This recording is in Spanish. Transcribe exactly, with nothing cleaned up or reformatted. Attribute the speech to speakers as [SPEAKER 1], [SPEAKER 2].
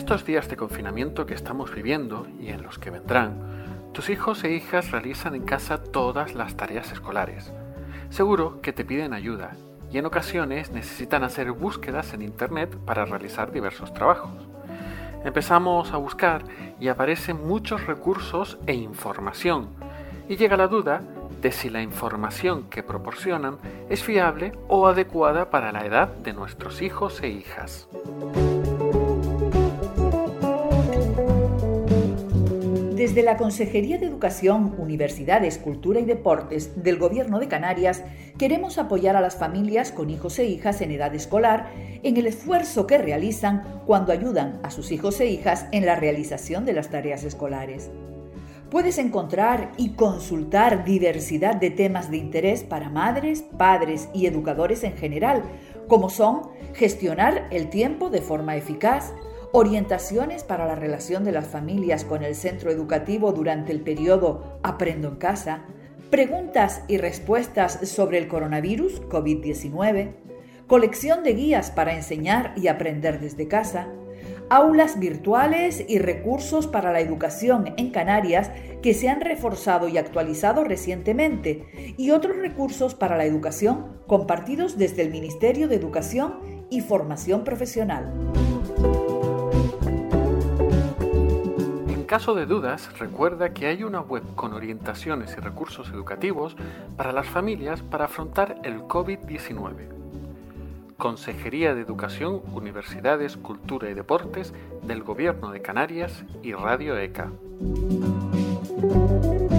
[SPEAKER 1] estos días de confinamiento que estamos viviendo y en los que vendrán, tus hijos e hijas realizan en casa todas las tareas escolares. Seguro que te piden ayuda y en ocasiones necesitan hacer búsquedas en internet para realizar diversos trabajos. Empezamos a buscar y aparecen muchos recursos e información, y llega la duda de si la información que proporcionan es fiable o adecuada para la edad de nuestros hijos e hijas.
[SPEAKER 2] Desde la Consejería de Educación, Universidades, Cultura y Deportes del Gobierno de Canarias, queremos apoyar a las familias con hijos e hijas en edad escolar en el esfuerzo que realizan cuando ayudan a sus hijos e hijas en la realización de las tareas escolares. Puedes encontrar y consultar diversidad de temas de interés para madres, padres y educadores en general, como son gestionar el tiempo de forma eficaz, orientaciones para la relación de las familias con el centro educativo durante el periodo Aprendo en Casa, preguntas y respuestas sobre el coronavirus covid diecinueve, colección de guías para enseñar y aprender desde casa, aulas virtuales y recursos para la educación en Canarias que se han reforzado y actualizado recientemente, y otros recursos para la educación compartidos desde el Ministerio de Educación y Formación Profesional.
[SPEAKER 1] En caso de dudas, recuerda que hay una web con orientaciones y recursos educativos para las familias para afrontar el covid diecinueve. Consejería de Educación, Universidades, Cultura y Deportes del Gobierno de Canarias y Radio E C A.